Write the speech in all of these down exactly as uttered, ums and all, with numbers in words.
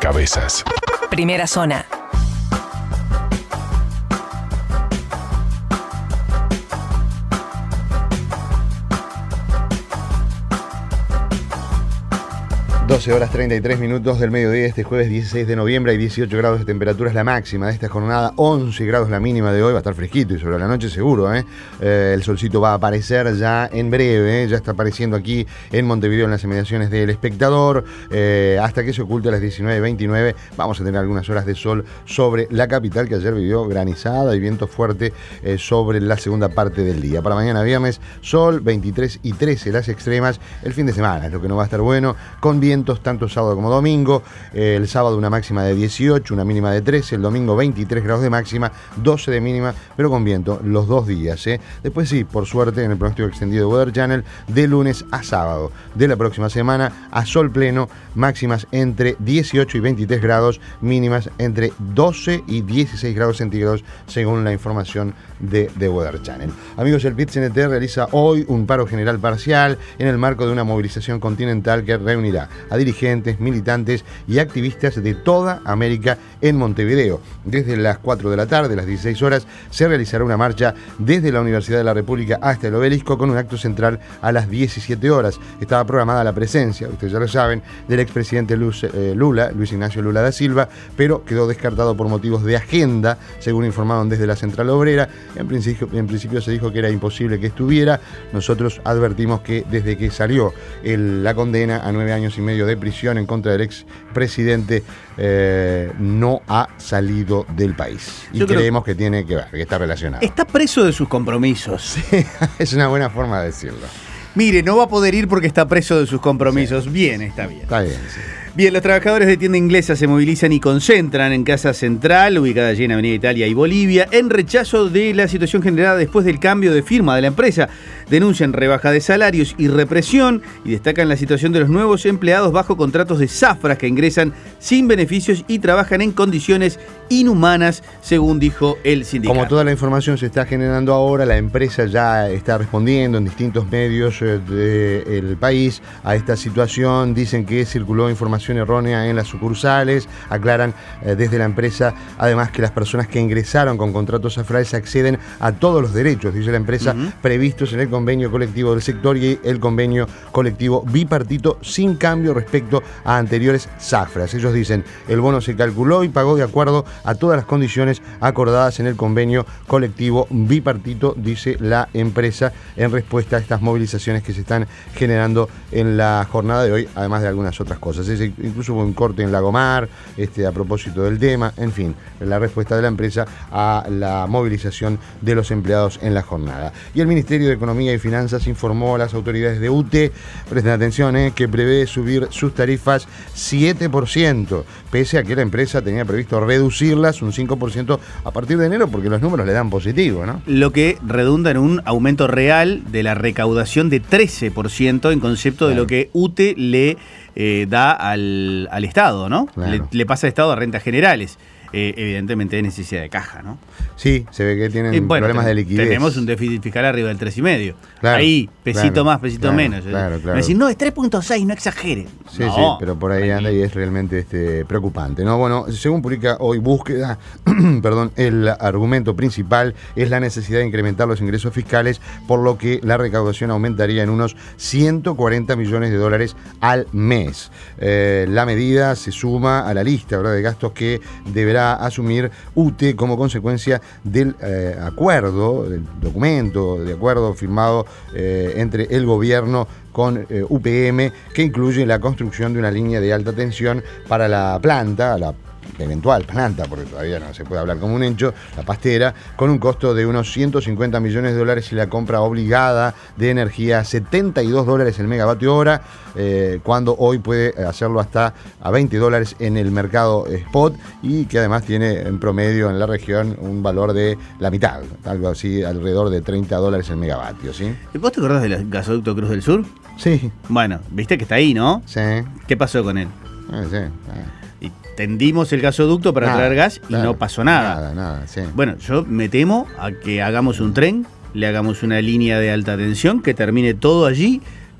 cabezas. Primera zona. doce horas treinta y tres minutos del mediodía, este jueves dieciséis de noviembre, hay dieciocho grados de temperatura, es la máxima de esta jornada, once grados la mínima de hoy, va a estar fresquito y sobre la noche seguro, ¿eh? Eh, el solcito va a aparecer ya en breve, ¿eh? Ya está apareciendo aquí en Montevideo en las inmediaciones del Espectador, eh, hasta que se oculte a las diecinueve veintinueve, vamos a tener algunas horas de sol sobre la capital que ayer vivió granizada y viento fuerte eh, sobre la segunda parte del día. Para mañana viernes, sol, veintitrés y trece las extremas, el fin de semana es lo que no va a estar bueno, con viento tanto sábado como domingo, eh, el sábado una máxima de dieciocho, una mínima de trece, el domingo veintitrés grados de máxima, doce de mínima, pero con viento los dos días. ¿eh? Después sí, por suerte, en el pronóstico extendido de Weather Channel, de lunes a sábado de la próxima semana, a sol pleno, máximas entre dieciocho y veintitrés grados, mínimas entre doce y dieciséis grados centígrados, según la información de, de Weather Channel. Amigos, el P I T C N T realiza hoy un paro general parcial en el marco de una movilización continental que reunirá a dirigentes, militantes y activistas de toda América en Montevideo. Desde las cuatro de la tarde, las dieciséis horas, se realizará una marcha desde la Universidad de la República hasta el Obelisco con un acto central a las diecisiete horas. Estaba programada la presencia, ustedes ya lo saben, del expresidente Lula, Luis Ignacio Lula da Silva, pero quedó descartado por motivos de agenda, según informaron desde la Central Obrera. En principio, en principio se dijo que era imposible que estuviera. Nosotros advertimos que desde que salió el, la condena a nueve años y medio de prisión en contra del expresidente, eh, no ha salido del país. Y Yo creemos creo... que tiene que ver, que está relacionado. Está preso de sus compromisos. Sí, es una buena forma de decirlo. Mire, no va a poder ir porque está preso de sus compromisos. Sí. Bien, está bien. Está bien, sí. Bien, los trabajadores de tienda inglesa se movilizan y concentran en Casa Central, ubicada allí en Avenida Italia y Bolivia, en rechazo de la situación generada después del cambio de firma de la empresa. Denuncian rebaja de salarios y represión y destacan la situación de los nuevos empleados bajo contratos de zafras que ingresan sin beneficios y trabajan en condiciones inhumanas, según dijo el sindicato. Como toda la información se está generando ahora, la empresa ya está respondiendo en distintos medios del país a esta situación. Dicen que circuló información errónea en las sucursales, aclaran eh, desde la empresa además que las personas que ingresaron con contratos zafrales acceden a todos los derechos, dice la empresa, uh-huh. previstos en el convenio colectivo del sector y el convenio colectivo bipartito, sin cambio respecto a anteriores zafras. Ellos dicen, el bono se calculó y pagó de acuerdo a todas las condiciones acordadas en el convenio colectivo bipartito, dice la empresa, en respuesta a estas movilizaciones que se están generando en la jornada de hoy, además de algunas otras cosas. Es incluso hubo un corte en Lagomar, este, a propósito del tema, en fin, la respuesta de la empresa a la movilización de los empleados en la jornada. Y el Ministerio de Economía y Finanzas informó a las autoridades de U T, presten atención, eh, que prevé subir sus tarifas siete por ciento, pese a que la empresa tenía previsto reducirlas un cinco por ciento a partir de enero, porque los números le dan positivo, ¿no? Lo que redunda en un aumento real de la recaudación de trece por ciento en concepto claro. de lo que U T le eh, da al, al Estado, ¿no? Claro. Le, le pasa al Estado a rentas generales. Eh, evidentemente hay necesidad de caja, ¿no? Sí, se ve que tienen eh, bueno, problemas de liquidez. Tenemos un déficit fiscal arriba del tres coma cinco. Claro, ahí, pesito claro, más, pesito claro, menos. Claro, claro. Me decís, no, es tres punto seis, no exagere. Sí, no, sí, pero por ahí anda y es realmente este, preocupante, ¿no? Bueno, según publica hoy Búsqueda, perdón, el argumento principal es la necesidad de incrementar los ingresos fiscales, por lo que la recaudación aumentaría en unos ciento cuarenta millones de dólares al mes. Eh, la medida se suma a la lista, ¿verdad?, de gastos que deberá asumir U T E como consecuencia del eh, acuerdo, del documento de acuerdo firmado eh, entre el gobierno con eh, U P M, que incluye la construcción de una línea de alta tensión para la planta, la eventual planta, porque todavía no se puede hablar como un hecho, la pastera, con un costo de unos ciento cincuenta millones de dólares y la compra obligada de energía a setenta y dos dólares el megavatio hora, eh, cuando hoy puede hacerlo hasta a veinte dólares en el mercado spot, y que además tiene en promedio en la región un valor de la mitad, algo así, alrededor de treinta dólares el megavatio, ¿sí? ¿Vos te acordás del gasoducto Cruz del Sur? Sí. Bueno, viste que está ahí, ¿no? Sí. ¿Qué pasó con él? Eh, sí. Eh. Y tendimos el gasoducto para nada, traer gas y claro, no pasó nada. Nada, nada, sí. Bueno, yo me temo a que hagamos un tren, le hagamos una línea de alta tensión, que termine todo allí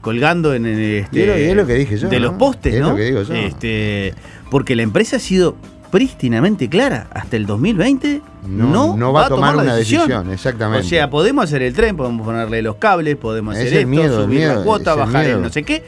colgando en el, este, y es, lo, y es lo que dije yo, de ¿no? los postes, es ¿no? Lo que digo yo. Este, porque la empresa ha sido prístinamente clara. Hasta el dos mil veinte no, no, no va, va a tomar, tomar una decisión. decisión. Exactamente. O sea, podemos hacer el tren, podemos ponerle los cables, podemos es hacer esto, miedo, subir miedo, la cuota, bajar el no sé qué.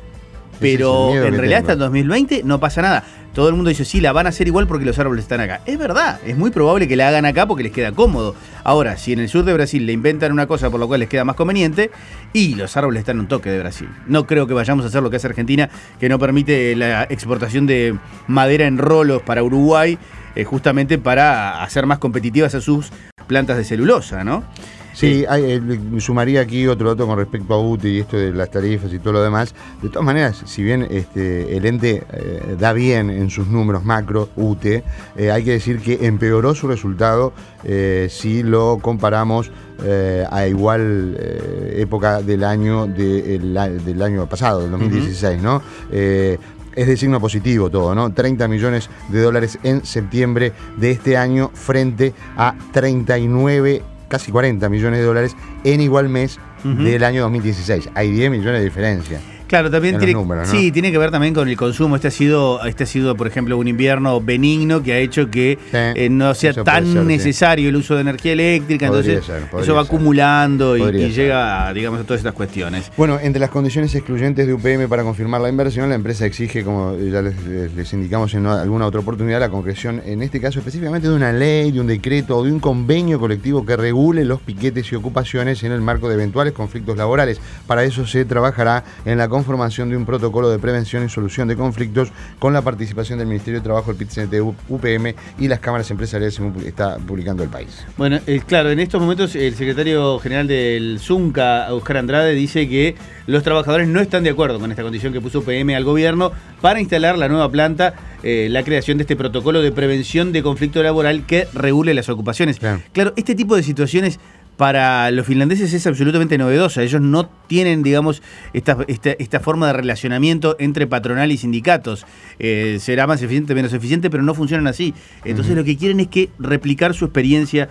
Pero en realidad tengo. Hasta el dos mil veinte no pasa nada. Todo el mundo dice, sí, la van a hacer igual porque los árboles están acá. Es verdad, es muy probable que la hagan acá porque les queda cómodo. Ahora, si en el sur de Brasil le inventan una cosa por lo cual les queda más conveniente, y los árboles están en un toque de Brasil. No creo que vayamos a hacer lo que hace Argentina, que no permite la exportación de madera en rolos para Uruguay, eh, justamente para hacer más competitivas a sus plantas de celulosa, ¿no? Sí, hay, eh, sumaría aquí otro dato con respecto a U T E y esto de las tarifas y todo lo demás. De todas maneras, si bien este, el ente eh, da bien en sus números macro, U T E, eh, hay que decir que empeoró su resultado eh, si lo comparamos eh, a igual eh, época del año, de, el, del año pasado, del dos mil dieciséis, uh-huh. ¿no? Eh, Es de signo positivo todo, ¿no? treinta millones de dólares en septiembre de este año frente a treinta y nueve, casi cuarenta millones de dólares en igual mes uh-huh. del año dos mil dieciséis. Hay diez millones de diferencia. Claro, también tiene, números, ¿no? Sí, tiene que ver también con el consumo. Este ha sido, este ha sido, por ejemplo, un invierno benigno que ha hecho que sí, eh, no sea tan ser, necesario sí. el uso de energía eléctrica. Podría entonces ser, eso va ser. acumulando y, y llega, digamos, a todas estas cuestiones. Bueno, entre las condiciones excluyentes de U P M para confirmar la inversión, la empresa exige, como ya les, les indicamos en alguna otra oportunidad, la concreción, en este caso específicamente, de una ley, de un decreto o de un convenio colectivo que regule los piquetes y ocupaciones en el marco de eventuales conflictos laborales. Para eso se trabajará en la conformación de un protocolo de prevención y solución de conflictos con la participación del Ministerio de Trabajo, el P I T C N T, U P M y las cámaras empresariales, según está publicando El País. Bueno, eh, claro, en estos momentos el secretario general del Zunca, Oscar Andrade, dice que los trabajadores no están de acuerdo con esta condición que puso U P M al gobierno para instalar la nueva planta, eh, la creación de este protocolo de prevención de conflicto laboral que regule las ocupaciones. Claro, claro, este tipo de situaciones para los finlandeses es absolutamente novedosa. Ellos no tienen, digamos, esta, esta, esta forma de relacionamiento entre patronal y sindicatos. Eh, será más eficiente, menos eficiente, pero no funcionan así. Entonces uh-huh. lo que quieren es que replicar su experiencia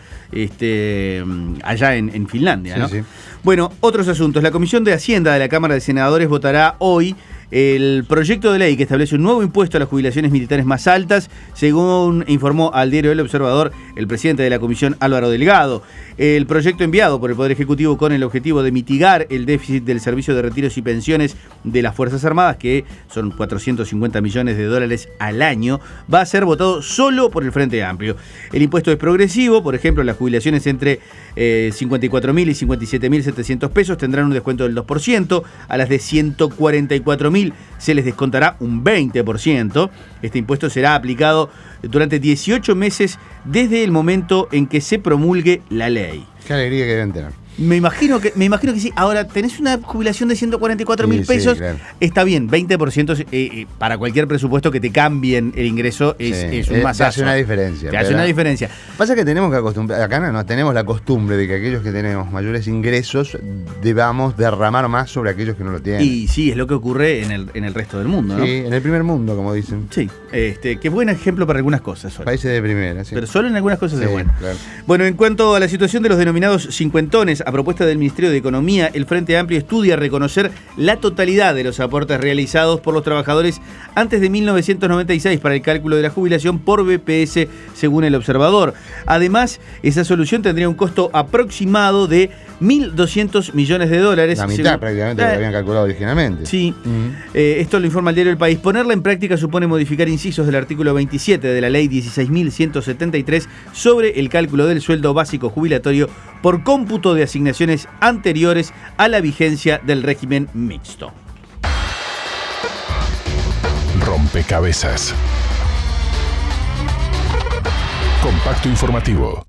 este, allá en, en Finlandia, sí, ¿no? Sí. Bueno, otros asuntos. La Comisión de Hacienda de la Cámara de Senadores votará hoy el proyecto de ley que establece un nuevo impuesto a las jubilaciones militares más altas, según informó al diario El Observador el presidente de la comisión, Álvaro Delgado. El proyecto enviado por el Poder Ejecutivo con el objetivo de mitigar el déficit del servicio de retiros y pensiones de las Fuerzas Armadas, que son cuatrocientos cincuenta millones de dólares al año, va a ser votado solo por el Frente Amplio. El impuesto es progresivo, por ejemplo, las jubilaciones entre eh, cincuenta y cuatro mil y cincuenta y siete mil setecientos pesos tendrán un descuento del dos por ciento, a las de ciento cuarenta y cuatro mil se les descontará un veinte por ciento. Este impuesto será aplicado durante dieciocho meses desde el momento en que se promulgue la ley. Qué alegría que deben tener. Me imagino que, me imagino que sí. Ahora, tenés una jubilación de ciento cuarenta y cuatro mil pesos, sí, claro. Está bien, veinte por ciento eh, eh, para cualquier presupuesto que te cambien el ingreso es, sí, es un masazo. Te hace una diferencia. Te hace una diferencia. Pasa que tenemos que acostumbrar, acá no, no tenemos la costumbre de que aquellos que tenemos mayores ingresos debamos derramar más sobre aquellos que no lo tienen. Y sí, es lo que ocurre en el, en el resto del mundo, ¿no? Sí, en el primer mundo, como dicen. Sí, este, que es buen ejemplo para algunas cosas. Solo. Países de primera, sí. Pero solo en algunas cosas sí, es bueno. Claro. Bueno, en cuanto a la situación de los denominados cincuentones, a propuesta del Ministerio de Economía, el Frente Amplio estudia reconocer la totalidad de los aportes realizados por los trabajadores antes de mil novecientos noventa y seis para el cálculo de la jubilación por B P S, según El Observador. Además, esa solución tendría un costo aproximado de mil doscientos millones de dólares. La mitad según, prácticamente eh, lo habían calculado originalmente. Sí, uh-huh. eh, esto lo informa el diario El País. Ponerla en práctica supone modificar incisos del artículo veintisiete de la ley dieciséis mil ciento setenta y tres sobre el cálculo del sueldo básico jubilatorio por cómputo de asignaciones anteriores a la vigencia del régimen mixto. Rompecabezas. Compacto informativo.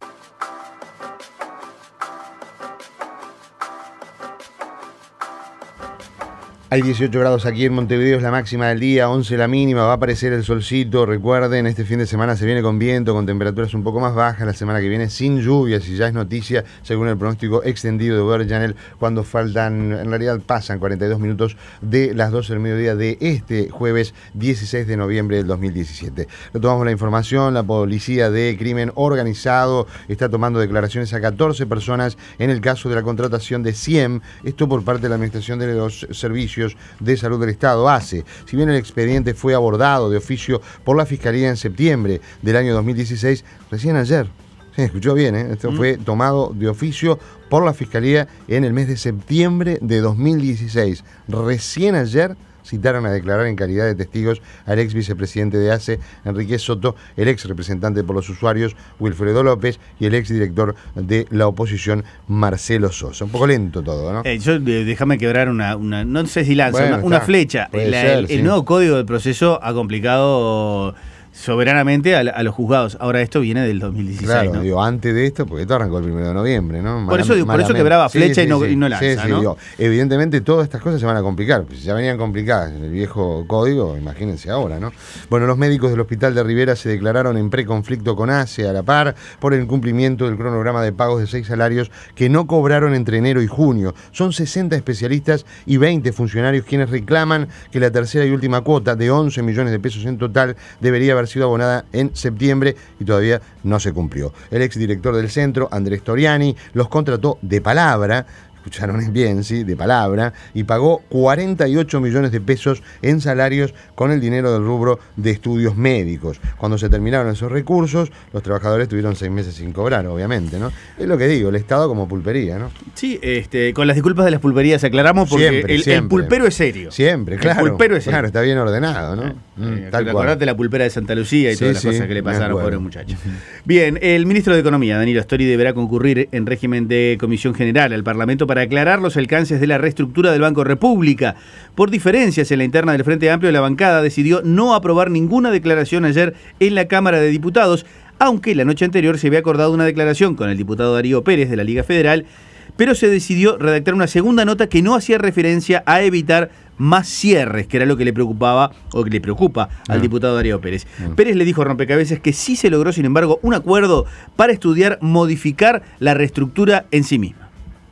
Hay dieciocho grados aquí en Montevideo, es la máxima del día, once la mínima, va a aparecer el solcito. Recuerden, este fin de semana se viene con viento, con temperaturas un poco más bajas, la semana que viene sin lluvias, y ya es noticia, según el pronóstico extendido de Weather Channel, cuando faltan, en realidad pasan cuarenta y dos minutos de las doce del mediodía de este jueves dieciséis de noviembre del dos mil diecisiete. Retomamos la información, la policía de crimen organizado está tomando declaraciones a catorce personas en el caso de la contratación de C I E M, esto por parte de la Administración de los Servicios de Salud del Estado, A C E. Si bien el expediente fue abordado de oficio por la Fiscalía en septiembre del año dos mil dieciséis, recién ayer, sí, escuchó bien, ¿eh? Esto mm. fue tomado de oficio por la Fiscalía en el mes de septiembre de dos mil dieciséis. Recién ayer citaron a declarar en calidad de testigos al ex vicepresidente de A C E, Enrique Soto, el ex representante por los usuarios, Wilfredo López, y el ex director de la oposición, Marcelo Sosa. Un poco lento todo, ¿no? Eh, yo, eh, déjame quebrar una, una, no sé si lanza, bueno, una, una flecha. El, la, ser, el, sí. el nuevo código del proceso ha complicado soberanamente a, a los juzgados. Ahora esto viene del dos mil dieciséis, claro, ¿no? Digo, antes de esto, porque esto arrancó el primero de noviembre, ¿no? Por eso, digo, por eso quebraba flecha sí, sí, y, no, sí, y no lanza, sí, sí, ¿no? Digo, evidentemente todas estas cosas se van a complicar. Pues si ya venían complicadas en el viejo código, imagínense ahora, ¿no? Bueno, los médicos del Hospital de Rivera se declararon en preconflicto con A C E a la par por el incumplimiento del cronograma de pagos de seis salarios que no cobraron entre enero y junio. Son sesenta especialistas y veinte funcionarios quienes reclaman que la tercera y última cuota de once millones de pesos en total debería haber sido abonada en septiembre y todavía no se cumplió. El exdirector del centro, Andrés Toriani, los contrató de palabra, escucharon bien, sí, de palabra, y pagó cuarenta y ocho millones de pesos en salarios con el dinero del rubro de estudios médicos. Cuando se terminaron esos recursos, los trabajadores tuvieron seis meses sin cobrar, obviamente, ¿no? Es lo que digo, el Estado como pulpería, ¿no? Sí, este, con las disculpas de las pulperías aclaramos, porque siempre, el, siempre. el pulpero es serio. Siempre, claro. El pulpero es serio. Claro, está bien ordenado, ¿no? Eh, mm, eh, tal cual. Acordate la pulpera de Santa Lucía y sí, todas las sí, cosas que le pasaron, pobre muchacho. Bien, el ministro de Economía, Danilo Astori, deberá concurrir en régimen de comisión general al Parlamento para aclarar los alcances de la reestructura del Banco República. Por diferencias en la interna del Frente Amplio, la bancada decidió no aprobar ninguna declaración ayer en la Cámara de Diputados, aunque la noche anterior se había acordado una declaración con el diputado Darío Pérez de la Liga Federal, pero se decidió redactar una segunda nota que no hacía referencia a evitar más cierres, que era lo que le preocupaba o que le preocupa al mm. diputado Darío Pérez. Mm. Pérez le dijo a Rompecabezas que sí se logró, sin embargo, un acuerdo para estudiar modificar la reestructura en sí misma.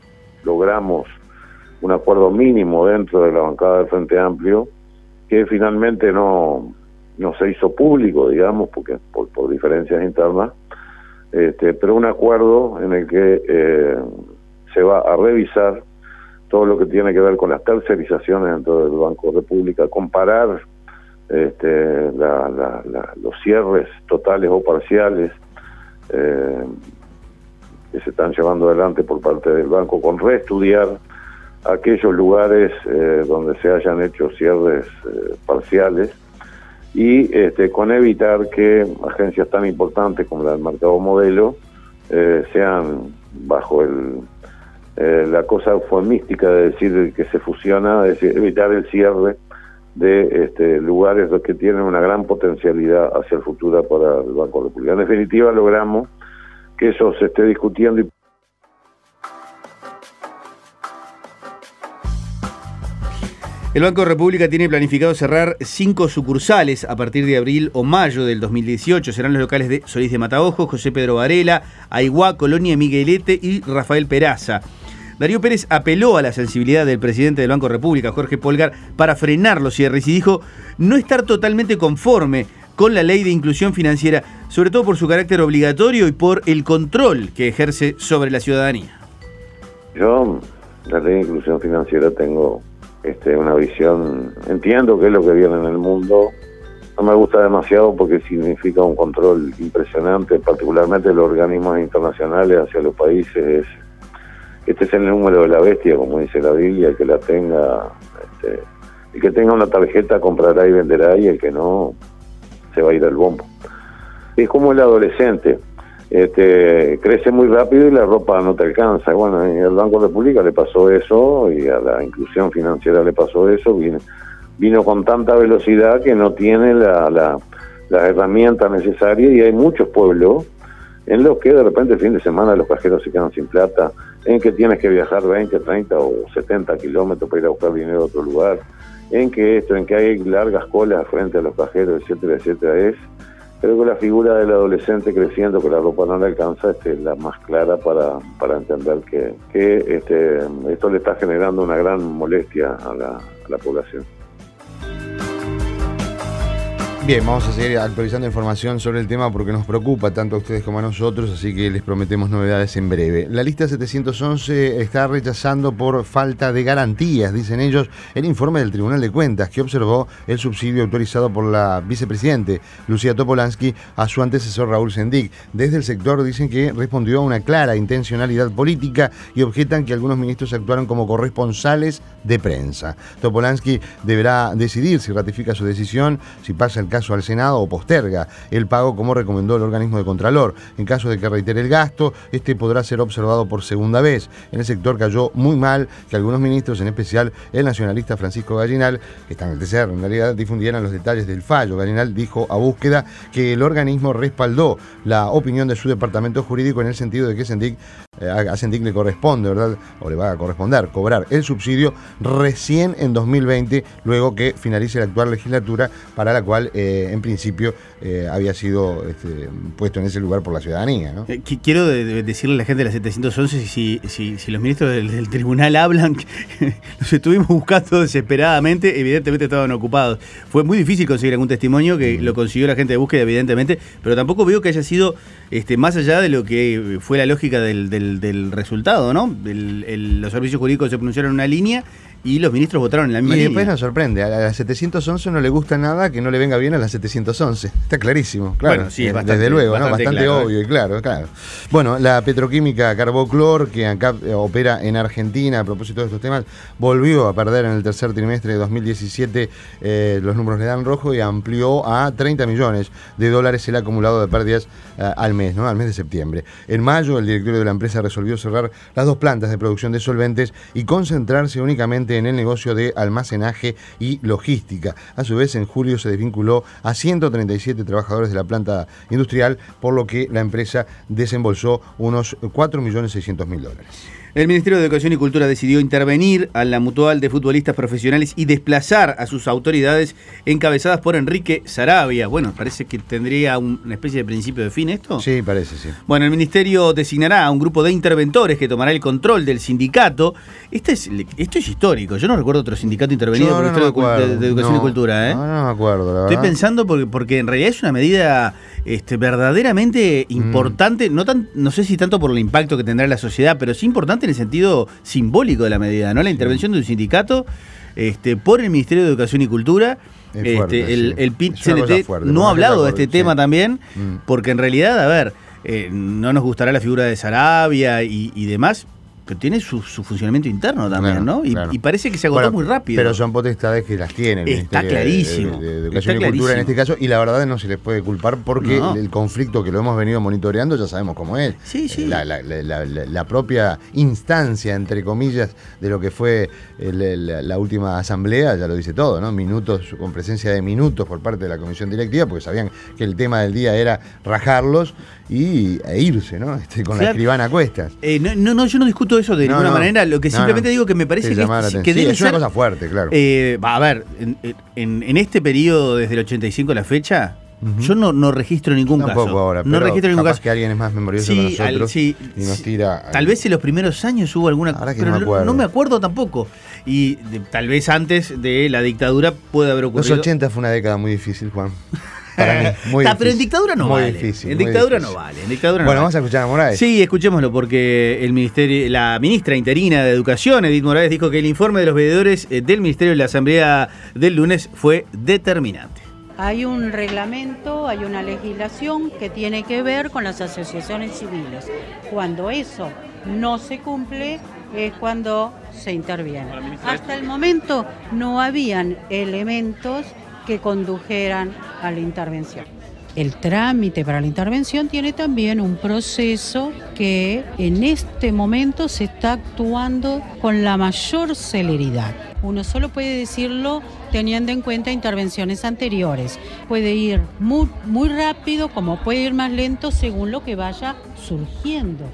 Logramos un acuerdo mínimo dentro de la bancada del Frente Amplio, que finalmente no, no se hizo público, digamos, porque por, por diferencias internas, este, pero un acuerdo en el que eh, se va a revisar todo lo que tiene que ver con las tercerizaciones dentro del Banco República, comparar este, la, la, la, los cierres totales o parciales eh, que se están llevando adelante por parte del banco, con reestudiar aquellos lugares eh, donde se hayan hecho cierres eh, parciales y este, con evitar que agencias tan importantes como la del Mercado Modelo eh, sean bajo el eh, la cosa eufemística de decir que se fusiona, es decir, evitar el cierre de este, lugares que tienen una gran potencialidad hacia el futuro para el Banco República. En definitiva, logramos que eso se esté discutiendo y El Banco República tiene planificado cerrar cinco sucursales a partir de abril o mayo del dos mil dieciocho. Serán los locales de Solís de Mataojo, José Pedro Varela, Aiguá, Colonia Miguelete y Rafael Peraza. Darío Pérez apeló a la sensibilidad del presidente del Banco República, Jorge Polgar, para frenar los cierres y dijo no estar totalmente conforme con la ley de inclusión financiera, sobre todo por su carácter obligatorio y por el control que ejerce sobre la ciudadanía. Yo, la ley de inclusión financiera, tengo este, una visión, entiendo que es lo que viene en el mundo, no me gusta demasiado porque significa un control impresionante, particularmente de los organismos internacionales hacia los países. Este es el número de la bestia, como dice la Biblia, el que la tenga, este, el que tenga una tarjeta comprará y venderá, y el que no se va a ir al bombo. Es como el adolescente, este, crece muy rápido y la ropa no te alcanza. Bueno, en el Banco República le pasó eso, y a la inclusión financiera le pasó eso, vino, vino con tanta velocidad que no tiene la, la, las herramientas necesarias, y hay muchos pueblos en los que de repente el fin de semana los cajeros se quedan sin plata, en que tienes que viajar veinte, treinta o setenta kilómetros para ir a buscar dinero a otro lugar, en que esto, en que hay largas colas frente a los cajeros, etcétera, etcétera. Es, creo que la figura del adolescente creciendo que la ropa no le alcanza este, es la más clara para, para entender que, que este, esto le está generando una gran molestia a la, a la población. Bien, vamos a seguir actualizando información sobre el tema porque nos preocupa tanto a ustedes como a nosotros, así que les prometemos novedades en breve. La lista setecientos once está rechazando por falta de garantías, dicen ellos, el informe del Tribunal de Cuentas que observó el subsidio autorizado por la vicepresidente Lucía Topolansky a su antecesor Raúl Sendic. Desde el sector dicen que respondió a una clara intencionalidad política y objetan que algunos ministros actuaron como corresponsales de prensa. Topolansky deberá decidir si ratifica su decisión, si pasa el caso al Senado o posterga el pago como recomendó el organismo de Contralor. En caso de que reitere el gasto, este podrá ser observado por segunda vez. En el sector cayó muy mal que algunos ministros, en especial el nacionalista Francisco Gallinal, que está en el T C R en realidad, difundieran los detalles del fallo. Gallinal dijo a Búsqueda que el organismo respaldó la opinión de su departamento jurídico en el sentido de que Sendic, eh, a Sendic le corresponde, ¿verdad? O le va a corresponder cobrar el subsidio recién en dos mil veinte, luego que finalice la actual legislatura, para la cual eh, en principio eh, había sido este, puesto en ese lugar por la ciudadanía, ¿no? Eh, quiero de, de decirle a la gente de la setecientos once si, si, si los ministros del, del tribunal hablan, los estuvimos buscando desesperadamente, evidentemente estaban ocupados. Fue muy difícil conseguir algún testimonio, que lo consiguió la gente de búsqueda, evidentemente, pero tampoco veo que haya sido este, más allá de lo que fue la lógica del, del, del resultado, ¿no? El, el, los servicios jurídicos se pronunciaron en una línea y los ministros votaron en la misma y línea. Y después nos sorprende, a la setecientos once no le gusta nada que no le venga bien a la setecientos once. Está clarísimo, claro. Bueno, sí, es bastante, desde luego, bastante, ¿no? Bastante claro, obvio, ¿eh? Claro, claro. Bueno, la petroquímica Carboclor, que acá opera en Argentina, a propósito de estos temas, volvió a perder en el tercer trimestre de dos mil diecisiete, eh, los números le dan rojo, y amplió a treinta millones de dólares el acumulado de pérdidas eh, al mes, ¿no? Al mes de septiembre. En mayo, el directorio de la empresa resolvió cerrar las dos plantas de producción de solventes y concentrarse únicamente en el negocio de almacenaje y logística. A su vez, en julio se desvinculó a ciento treinta y siete trabajadores de la planta industrial, por lo que la empresa desembolsó unos cuatro millones seiscientos mil dólares. El Ministerio de Educación y Cultura decidió intervenir a la mutual de futbolistas profesionales y desplazar a sus autoridades encabezadas por Enrique Saravia. Bueno, parece que tendría un, una especie de principio de fin esto. Sí, parece, sí. Bueno, el Ministerio designará a un grupo de interventores que tomará el control del sindicato. Este es, esto es histórico. Yo no recuerdo otro sindicato intervenido no, por el no, Ministerio no de, de, de Educación no, y Cultura. ¿eh? No, no me acuerdo, la verdad. Estoy pensando porque, porque en realidad es una medida este, verdaderamente importante. Mm. No, tan, no sé si tanto por el impacto que tendrá en la sociedad, pero sí importante en el sentido simbólico de la medida, ¿no? La intervención de un sindicato este, por el Ministerio de Educación y Cultura. Fuerte, este, el, sí. el P I T-C N T no ha hablado de este sí. tema también, mm. porque en realidad, a ver, eh, no nos gustará la figura de Saravia y, y demás, pero tiene su, su funcionamiento interno también, claro, ¿no? Y, claro. y parece que se agotó bueno, muy rápido. Pero son potestades que las tiene el Está Ministerio clarísimo. De, de, de Educación Está y Cultura clarísimo. En este caso, y la verdad no se les puede culpar porque no. el, el conflicto que lo hemos venido monitoreando ya sabemos cómo es. Sí, sí. La, la, la, la, la propia instancia, entre comillas, de lo que fue el, el, la última asamblea, ya lo dice todo, ¿no? Minutos, con presencia de minutos por parte de la comisión directiva, porque sabían que el tema del día era rajarlos y, e irse, ¿no? Este, con claro. la escribana a cuestas. Eh, no, no, no, yo no discuto eso de no, ninguna no. manera. Lo que simplemente no, no. digo que me parece que, que, que sí, debe es una ser, cosa fuerte, claro. Eh, a ver, en, en, en este periodo, desde el ochenta y cinco a la fecha, uh-huh. yo no, no registro ningún Tampoco caso. ahora, no registro ningún caso. que alguien es más memorioso sí, que nosotros al, sí, y nos tira. Tal al... vez en los primeros años hubo alguna cosa, pero no me, acuerdo. no me acuerdo tampoco. Y de, tal vez antes de la dictadura puede haber ocurrido. Los ochenta fue una década muy difícil, Juan. Para mí, muy Está, pero en dictadura no muy vale. Difícil, en muy dictadura difícil. no vale. En dictadura no bueno, vale. vamos a escuchar a Moraes. Sí, escuchémoslo, porque el ministerio, la ministra interina de Educación, Edith Moraes, dijo que el informe de los veedores del Ministerio de la Asamblea del lunes fue determinante. Hay un reglamento, hay una legislación que tiene que ver con las asociaciones civiles. Cuando eso no se cumple es cuando se interviene. Hasta el momento no habían elementos que condujeran a la intervención. El trámite para la intervención tiene también un proceso que en este momento se está actuando con la mayor celeridad. Uno solo puede decirlo teniendo en cuenta intervenciones anteriores. Puede ir muy, muy rápido como puede ir más lento según lo que vaya surgiendo.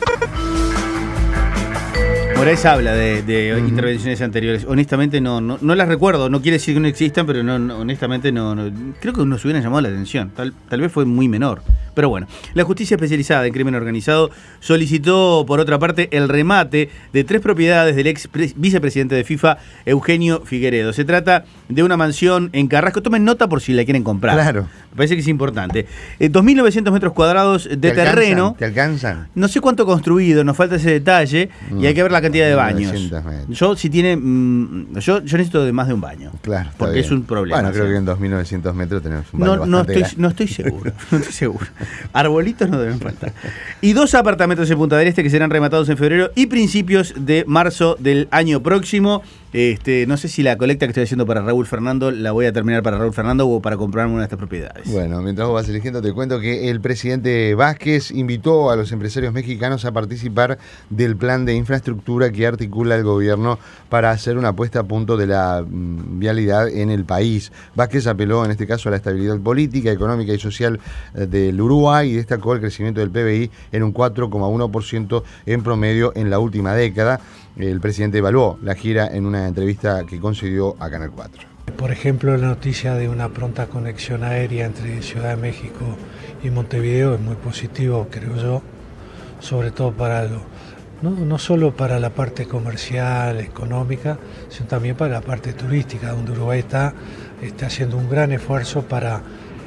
Moraes habla de, de uh-huh. intervenciones anteriores. Honestamente no, no, no las recuerdo. No quiere decir que no existan, pero no, no, honestamente no, no. Creo que nos hubieran llamado la atención. Tal, tal vez fue muy menor. Pero bueno, la justicia especializada en crimen organizado solicitó, por otra parte, el remate de tres propiedades del ex vicepresidente de FIFA, Eugenio Figueredo. Se trata de una mansión en Carrasco. Tomen nota por si la quieren comprar. Claro. Me parece que es importante. Eh, dos mil novecientos metros cuadrados de ¿Te terreno. alcanzan? ¿Te alcanzan? No sé cuánto construido, nos falta ese detalle mm. y hay que ver la cantidad de baños. Yo, si tiene. Mmm, yo, yo necesito de más de un baño. Claro. Porque bien. es un problema. Bueno, creo ¿sí? que en dos mil novecientos metros tenemos un baño no, no bastante estoy, no estoy seguro. No estoy seguro. Arbolitos no deben faltar. Y dos apartamentos en Punta del Este que serán rematados en febrero y principios de marzo del año próximo. Este, no sé si la colecta que estoy haciendo para Raúl Fernando la voy a terminar para Raúl Fernando o para comprarme una de estas propiedades. Bueno, mientras vos vas eligiendo, te cuento que el presidente Vázquez invitó a los empresarios mexicanos a participar del plan de infraestructura que articula el gobierno para hacer una puesta a punto de la mm, vialidad en el país. Vázquez apeló en este caso a la estabilidad política, económica y social eh, del Uruguay y destacó el crecimiento del P B I en un cuatro coma uno por ciento en promedio en la última década. El presidente evaluó la gira en una entrevista que concedió a Canal cuatro. Por ejemplo, la noticia de una pronta conexión aérea entre Ciudad de México y Montevideo es muy positivo, creo yo, sobre todo para lo, no, no solo para la parte comercial, económica, sino también para la parte turística, donde Uruguay está, está haciendo un gran esfuerzo para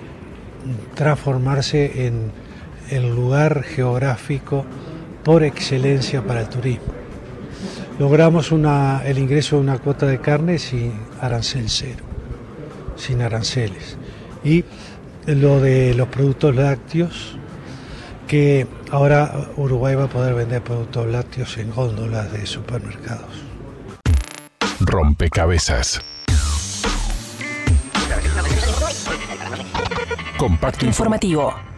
transformarse en el lugar geográfico por excelencia para el turismo. Logramos una, el ingreso de una cuota de carne sin arancel cero, sin aranceles. Y lo de los productos lácteos, que ahora Uruguay va a poder vender productos lácteos en góndolas de supermercados. Rompecabezas. Compacto informativo.